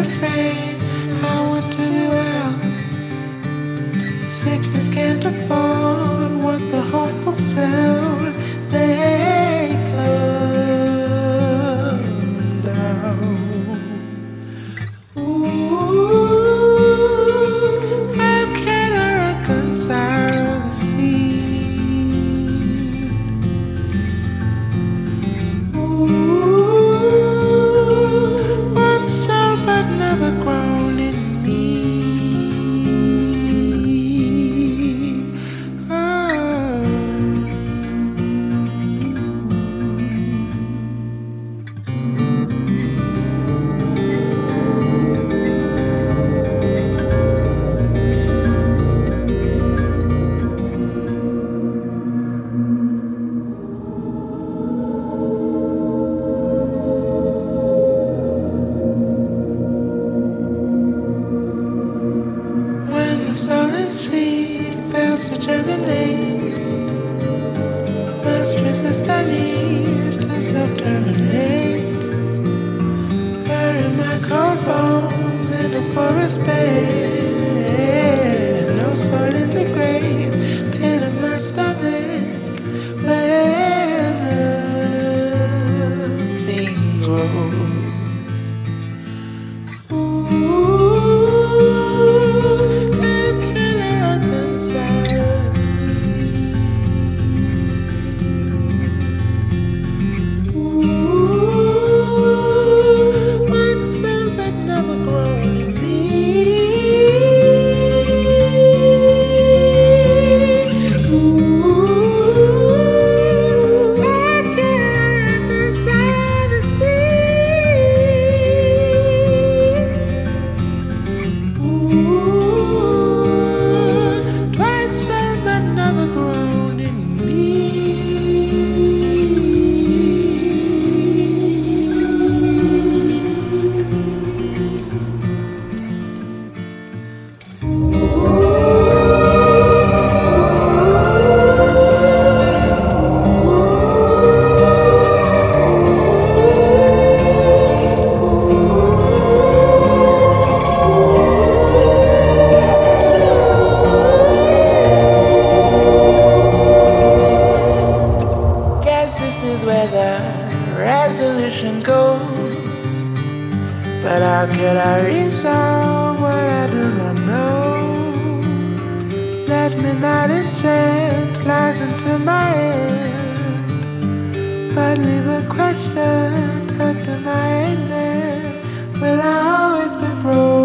afraid. I want to be well. Sickness can't afford what the hopeful sound. They come down. Ooh, how can I reconcile the sea? Ooh, once sown but never grown in me. When the solid seed fails to germinate, must resist the need to self-terminate. Bury my cold bones in a forest bed. No soul in the grave, pit of my stomach, where nothing grows. Ooh, how can I reconcile the sea? Ooh, once sown but never grown in me. Ooh, how can I reconcile the sea? Ooh, twice sown but never grown in me. Guess this is where the resolution goes. But how could I resolve what I do not know? Let me not enchant lies into my head, but leave a question tucked in my amen. Will I always be broken?